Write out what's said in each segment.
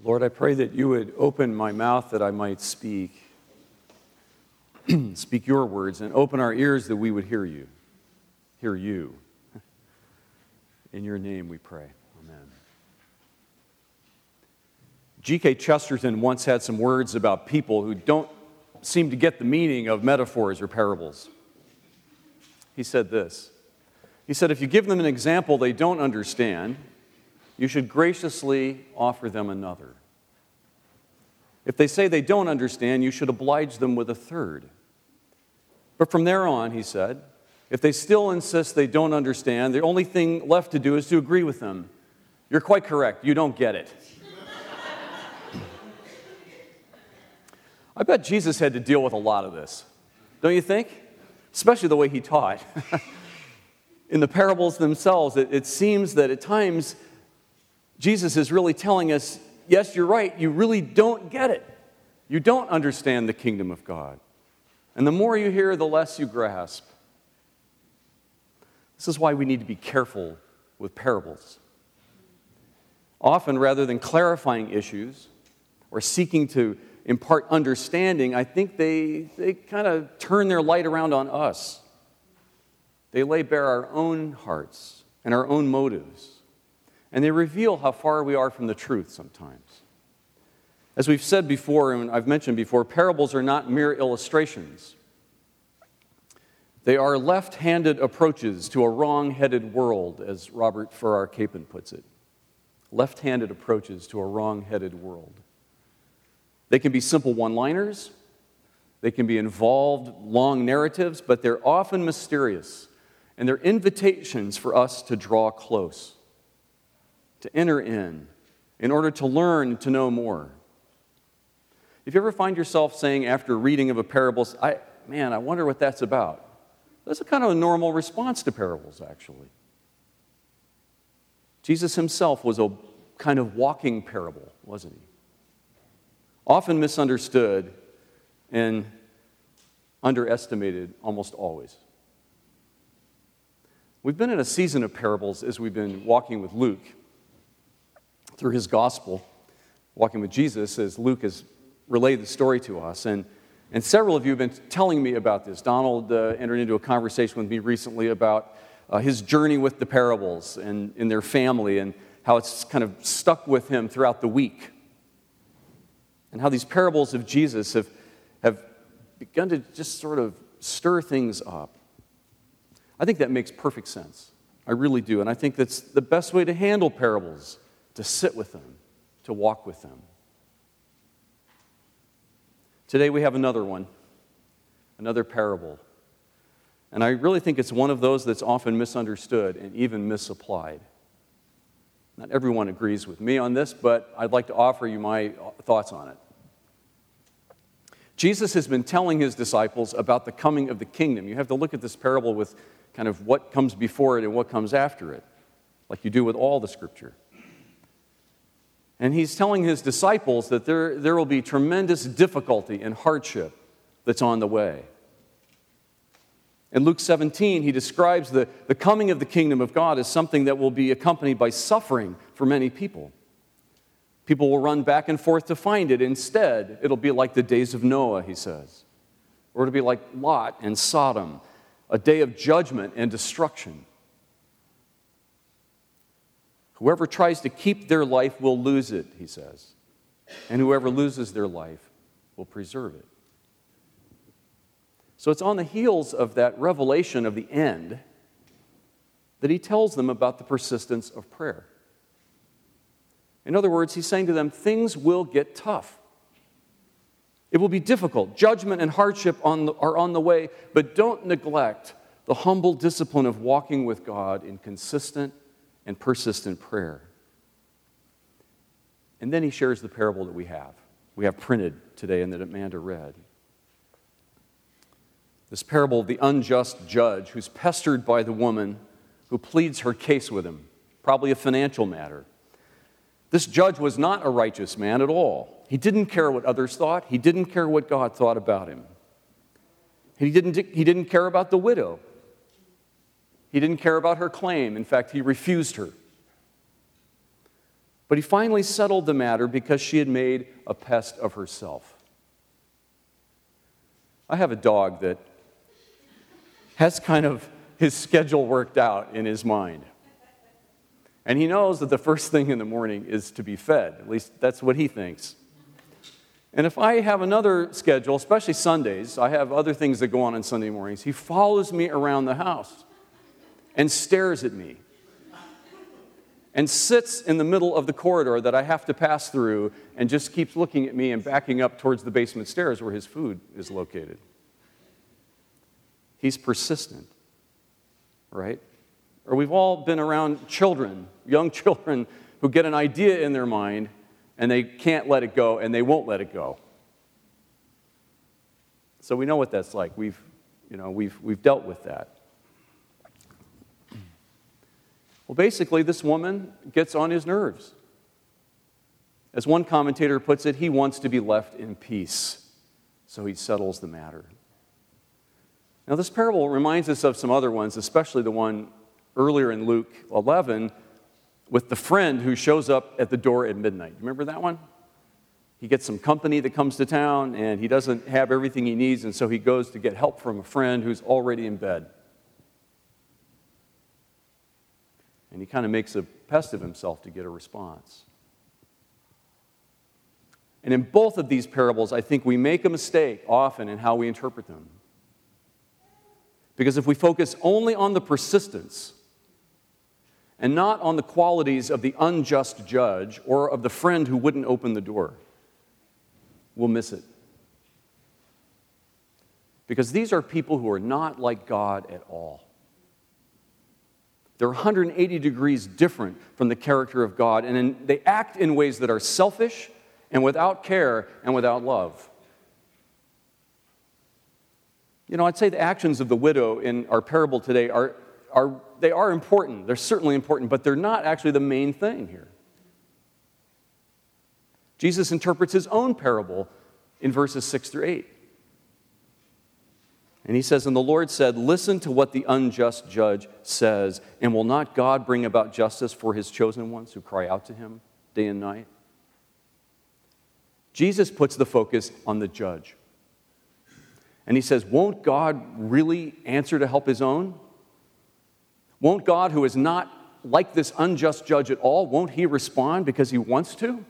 Lord, I pray that you would open my mouth that I might speak your words, and open our ears that we would hear you. In your name we pray. Amen. G.K. Chesterton once had some words about people who don't seem to get the meaning of metaphors or parables. He said this. He said, if you give them an example they don't understand, you should graciously offer them another. If they say they don't understand, you should oblige them with a third. But from there on, he said, if they still insist they don't understand, the only thing left to do is to agree with them. You're quite correct. You don't get it. I bet Jesus had to deal with a lot of this. Don't you think? Especially the way he taught. In the parables themselves, it seems that at times Jesus is really telling us, yes, you're right, you really don't get it. You don't understand the kingdom of God. And the more you hear, the less you grasp. This is why we need to be careful with parables. Often, rather than clarifying issues or seeking to impart understanding, I think they kind of turn their light around on us. They lay bare our own hearts and our own motives. And they reveal how far we are from the truth sometimes. As we've said before, and I've mentioned before, parables are not mere illustrations. They are left-handed approaches to a wrong-headed world, as Robert Farrar Capon puts it. Left-handed approaches to a wrong-headed world. They can be simple one-liners. They can be involved, long narratives, but they're often mysterious. And they're invitations for us to draw close, to enter in order to learn and to know more. If you ever find yourself saying after reading of a parable, I wonder what that's about. That's a kind of a normal response to parables, actually. Jesus himself was a kind of walking parable, wasn't he? Often misunderstood and underestimated almost always. We've been in a season of parables as we've been walking with Luke through his gospel, walking with Jesus as Luke has relayed the story to us. And several of you have been telling me about this. Donald entered into a conversation with me recently about his journey with the parables and in their family and how it's kind of stuck with him throughout the week. And how these parables of Jesus have begun to just sort of stir things up. I think that makes perfect sense. I really do. And I think that's the best way to handle parables, to sit with them, to walk with them. Today we have another one, another parable. And I really think it's one of those that's often misunderstood and even misapplied. Not everyone agrees with me on this, but I'd like to offer you my thoughts on it. Jesus has been telling his disciples about the coming of the kingdom. You have to look at this parable with kind of what comes before it and what comes after it, like you do with all the Scripture. And he's telling his disciples that there will be tremendous difficulty and hardship that's on the way. In Luke 17, he describes the coming of the kingdom of God as something that will be accompanied by suffering for many people. People will run back and forth to find it. Instead, it'll be like the days of Noah, he says. Or it'll be like Lot and Sodom, a day of judgment and destruction. Whoever tries to keep their life will lose it, he says. And whoever loses their life will preserve it. So it's on the heels of that revelation of the end that he tells them about the persistence of prayer. In other words, he's saying to them, things will get tough. It will be difficult. Judgment and hardship are on the way, but don't neglect the humble discipline of walking with God in consistent and persistent prayer. And then he shares the parable that we have printed today and that Amanda read. This parable of the unjust judge who's pestered by the woman who pleads her case with him, probably a financial matter. This judge was not a righteous man at all. He didn't care what others thought. He didn't care what God thought about him. He didn't care about the widow. He didn't care about her claim. In fact, he refused her. But he finally settled the matter because she had made a pest of herself. I have a dog that has kind of his schedule worked out in his mind. And he knows that the first thing in the morning is to be fed. At least that's what he thinks. And if I have another schedule, especially Sundays, I have other things that go on Sunday mornings, he follows me around the house and stares at me and sits in the middle of the corridor that I have to pass through and just keeps looking at me and backing up towards the basement stairs where his food is located. He's persistent, right? Or we've all been around children, young children, who get an idea in their mind and they can't let it go, and they won't let it go. So we know what that's like. We've dealt with that. Well, basically, this woman gets on his nerves. As one commentator puts it, he wants to be left in peace, so he settles the matter. Now, this parable reminds us of some other ones, especially the one earlier in Luke 11, with the friend who shows up at the door at midnight. Remember that one? He gets some company that comes to town, and he doesn't have everything he needs, and so he goes to get help from a friend who's already in bed. And he kind of makes a pest of himself to get a response. And in both of these parables, I think we make a mistake often in how we interpret them. Because if we focus only on the persistence and not on the qualities of the unjust judge or of the friend who wouldn't open the door, we'll miss it. Because these are people who are not like God at all. They're 180 degrees different from the character of God, and they act in ways that are selfish and without care and without love. I'd say the actions of the widow in our parable today are important. They're certainly important, but they're not actually the main thing here. Jesus interprets his own parable in verses 6 through 8. And he says, "And the Lord said, 'Listen to what the unjust judge says, and will not God bring about justice for his chosen ones who cry out to him day and night?'" Jesus puts the focus on the judge. And he says, won't God really answer to help his own? Won't God, who is not like this unjust judge at all, won't he respond because he wants to?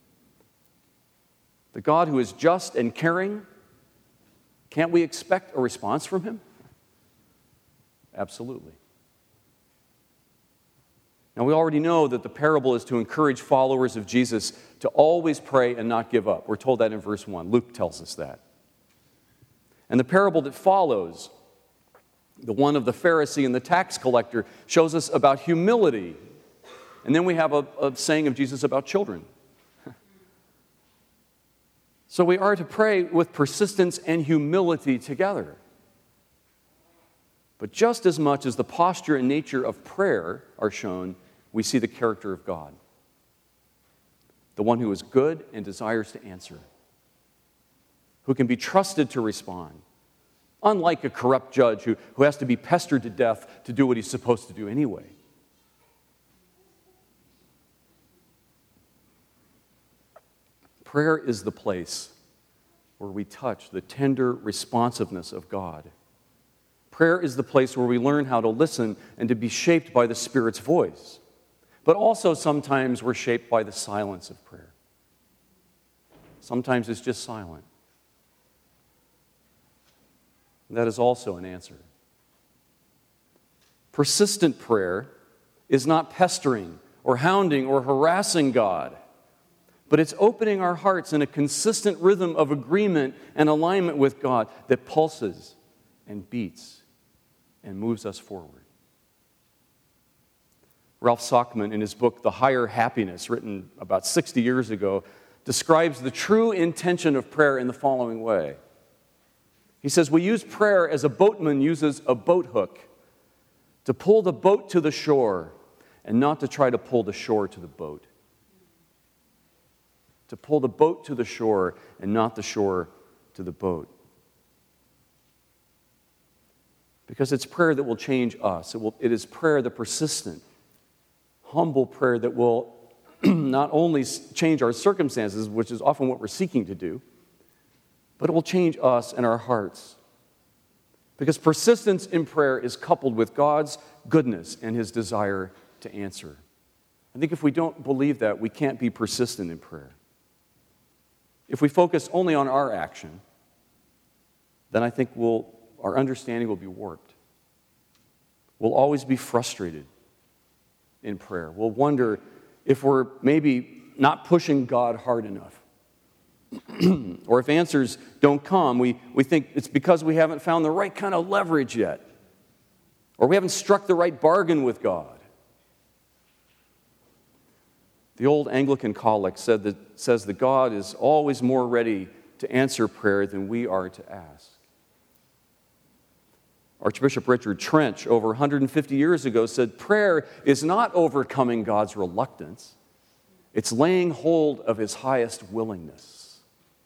The God who is just and caring, can't we expect a response from him? Absolutely. Now, we already know that the parable is to encourage followers of Jesus to always pray and not give up. We're told that in verse 1. Luke tells us that. And the parable that follows, the one of the Pharisee and the tax collector, shows us about humility. And then we have a saying of Jesus about children. So we are to pray with persistence and humility together. But just as much as the posture and nature of prayer are shown, we see the character of God, the one who is good and desires to answer, who can be trusted to respond, unlike a corrupt judge who has to be pestered to death to do what he's supposed to do anyway. Prayer is the place where we touch the tender responsiveness of God. Prayer is the place where we learn how to listen and to be shaped by the Spirit's voice. But also sometimes we're shaped by the silence of prayer. Sometimes it's just silent. That is also an answer. Persistent prayer is not pestering or hounding or harassing God, but it's opening our hearts in a consistent rhythm of agreement and alignment with God that pulses and beats and moves us forward. Ralph Sockman, in his book, The Higher Happiness, written about 60 years ago, describes the true intention of prayer in the following way. He says, we use prayer as a boatman uses a boat hook to pull the boat to the shore and not to try to pull the shore to the boat. To pull the boat to the shore and not the shore to the boat. Because it's prayer that will change us. It is prayer, the persistent, humble prayer that will not only change our circumstances, which is often what we're seeking to do, but it will change us and our hearts. Because persistence in prayer is coupled with God's goodness and His desire to answer. I think if we don't believe that, we can't be persistent in prayer. If we focus only on our action, then I think our understanding will be warped. We'll always be frustrated in prayer. We'll wonder if we're maybe not pushing God hard enough. Or if answers don't come, we think it's because we haven't found the right kind of leverage yet. Or we haven't struck the right bargain with God. The old Anglican collect says that God is always more ready to answer prayer than we are to ask. Archbishop Richard Trench, over 150 years ago, said, prayer is not overcoming God's reluctance. It's laying hold of His highest willingness.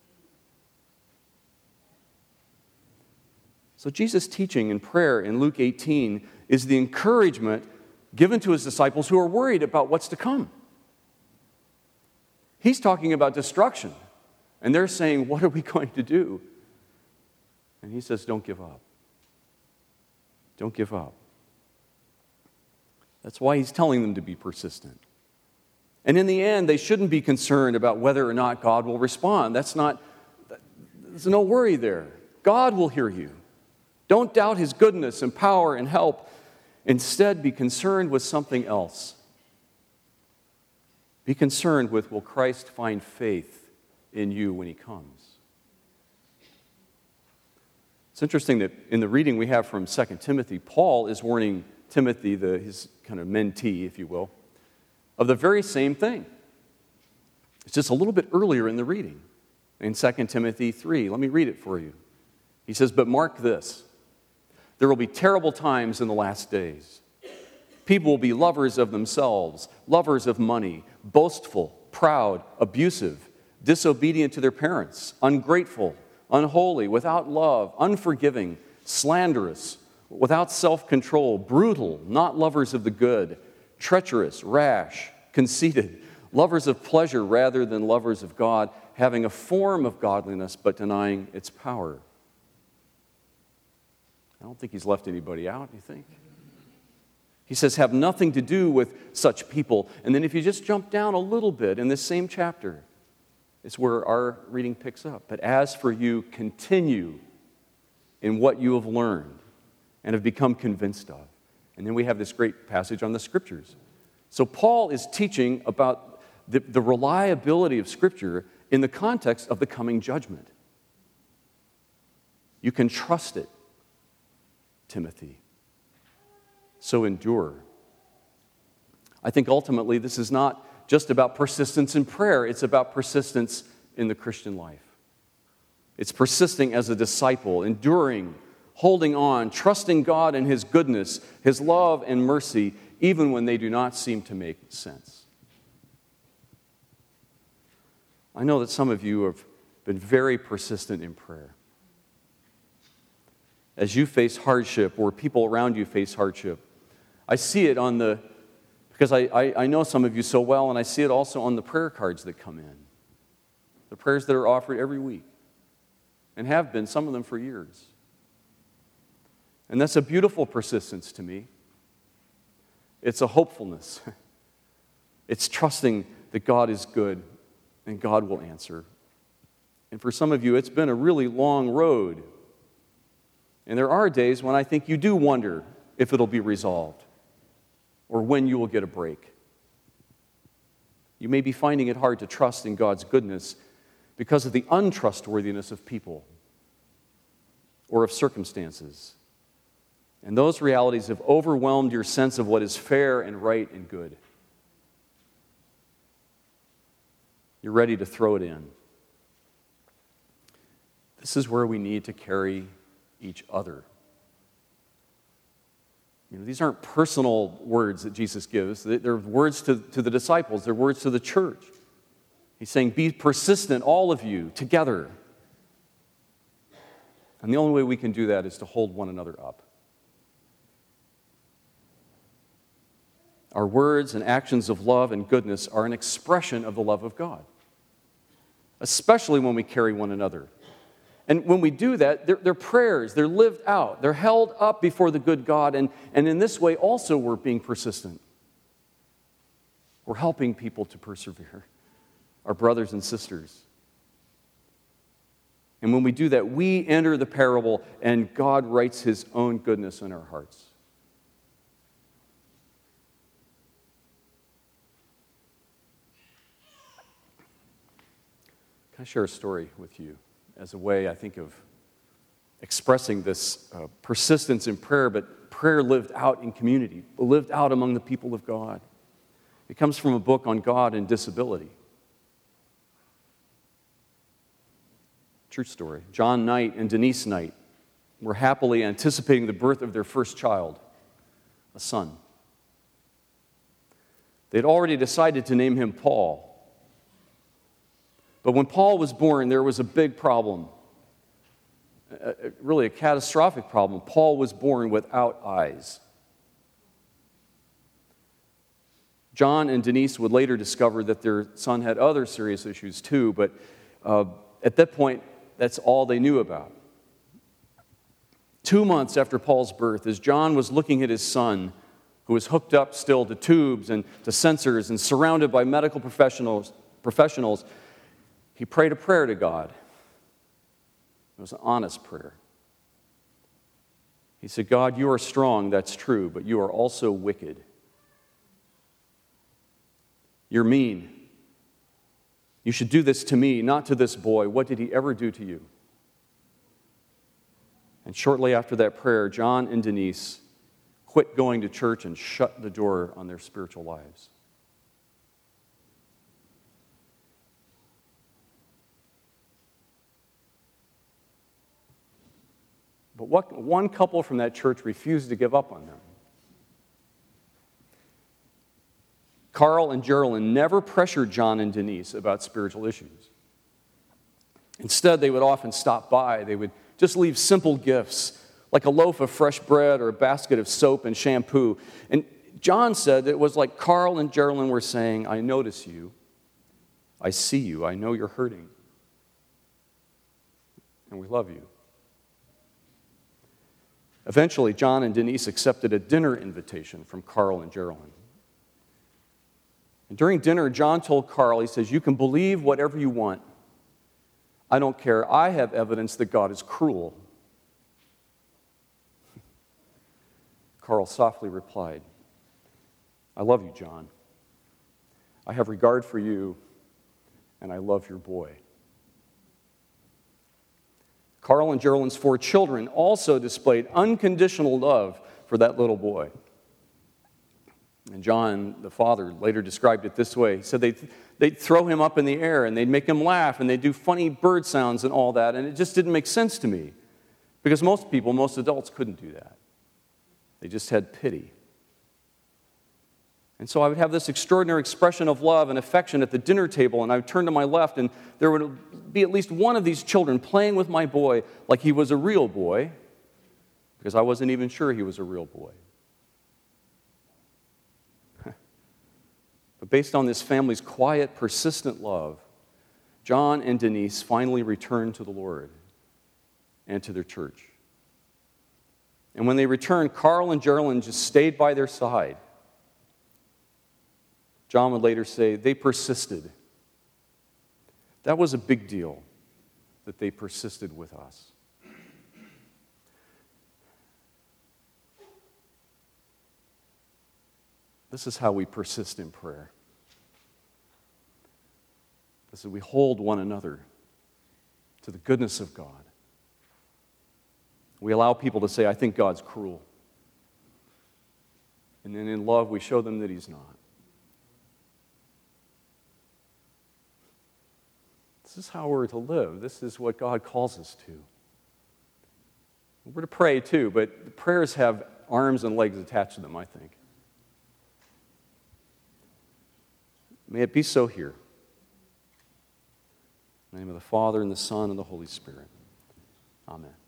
So Jesus' teaching in prayer in Luke 18 is the encouragement given to His disciples who are worried about what's to come. He's talking about destruction, and they're saying, what are we going to do? And He says, don't give up. Don't give up. That's why He's telling them to be persistent. And in the end, they shouldn't be concerned about whether or not God will respond. There's no worry there. God will hear you. Don't doubt His goodness and power and help. Instead, be concerned with something else. Be concerned with, will Christ find faith in you when He comes? It's interesting that in the reading we have from 2 Timothy, Paul is warning Timothy, his kind of mentee, if you will, of the very same thing. It's just a little bit earlier in the reading, in 2 Timothy 3. Let me read it for you. He says, but mark this, there will be terrible times in the last days. People will be lovers of themselves, lovers of money, boastful, proud, abusive, disobedient to their parents, ungrateful, unholy, without love, unforgiving, slanderous, without self-control, brutal, not lovers of the good, treacherous, rash, conceited, lovers of pleasure rather than lovers of God, having a form of godliness but denying its power. I don't think he's left anybody out, you think? He says, have nothing to do with such people. And then if you just jump down a little bit in this same chapter, it's where our reading picks up. But as for you, continue in what you have learned and have become convinced of. And then we have this great passage on the Scriptures. So Paul is teaching about the reliability of Scripture in the context of the coming judgment. You can trust it, Timothy. So endure. I think ultimately this is not just about persistence in prayer. It's about persistence in the Christian life. It's persisting as a disciple, enduring, holding on, trusting God and His goodness, His love and mercy, even when they do not seem to make sense. I know that some of you have been very persistent in prayer. As you face hardship or people around you face hardship, I see it because I know some of you so well, and I see it also on the prayer cards that come in. The prayers that are offered every week, and have been, some of them for years. And that's a beautiful persistence to me. It's a hopefulness. It's trusting that God is good and God will answer. And for some of you, it's been a really long road. And there are days when I think you do wonder if it'll be resolved or when you will get a break. You may be finding it hard to trust in God's goodness because of the untrustworthiness of people or of circumstances. And those realities have overwhelmed your sense of what is fair and right and good. You're ready to throw it in. This is where we need to carry each other. These aren't personal words that Jesus gives. They're words to the disciples. They're words to the church. He's saying, be persistent, all of you, together. And the only way we can do that is to hold one another up. Our words and actions of love and goodness are an expression of the love of God, especially when we carry one another. And when we do that, they're prayers, they're lived out, they're held up before the good God, and in this way also we're being persistent. We're helping people to persevere, our brothers and sisters. And when we do that, we enter the parable, and God writes His own goodness in our hearts. Can I share a story with you as a way, I think, of expressing this persistence in prayer, but prayer lived out in community, lived out among the people of God? It comes from a book on God and disability. True story. John Knight and Denise Knight were happily anticipating the birth of their first child, a son. They'd already decided to name him Paul. But when Paul was born, there was a big problem, really a catastrophic problem. Paul was born without eyes. John and Denise would later discover that their son had other serious issues too, but at that point, that's all they knew about. 2 months after Paul's birth, as John was looking at his son, who was hooked up still to tubes and to sensors and surrounded by medical professionals, he prayed a prayer to God. It was an honest prayer. He said, God, you are strong, that's true, but you are also wicked. You're mean. You should do this to me, not to this boy. What did he ever do to you? And shortly after that prayer, John and Denise quit going to church and shut the door on their spiritual lives. But one couple from that church refused to give up on them. Carl and Geraldine never pressured John and Denise about spiritual issues. Instead, they would often stop by. They would just leave simple gifts, like a loaf of fresh bread or a basket of soap and shampoo. And John said it was like Carl and Geraldine were saying, I notice you, I see you, I know you're hurting, and we love you. Eventually, John and Denise accepted a dinner invitation from Carl and Geraldine. And during dinner, John told Carl, he says, you can believe whatever you want. I don't care. I have evidence that God is cruel. Carl softly replied, I love you, John. I have regard for you, and I love your boy. Carl and Geraldine's 4 children also displayed unconditional love for that little boy. And John, the father, later described it this way. He said they'd throw him up in the air and they'd make him laugh and they'd do funny bird sounds and all that, and it just didn't make sense to me because most adults couldn't do that. They just had pity. And so I would have this extraordinary expression of love and affection at the dinner table, and I would turn to my left and there would be at least one of these children playing with my boy like he was a real boy, because I wasn't even sure he was a real boy. But based on this family's quiet, persistent love, John and Denise finally returned to the Lord and to their church. And when they returned, Carl and Geraldine just stayed by their side. John would later say, they persisted. That was a big deal, that they persisted with us. This is how we persist in prayer. This is we hold one another to the goodness of God. We allow people to say, I think God's cruel. And then in love, we show them that He's not. This is how we're to live. This is what God calls us to. We're to pray too, but the prayers have arms and legs attached to them, I think. May it be so here. In the name of the Father, and the Son, and the Holy Spirit. Amen.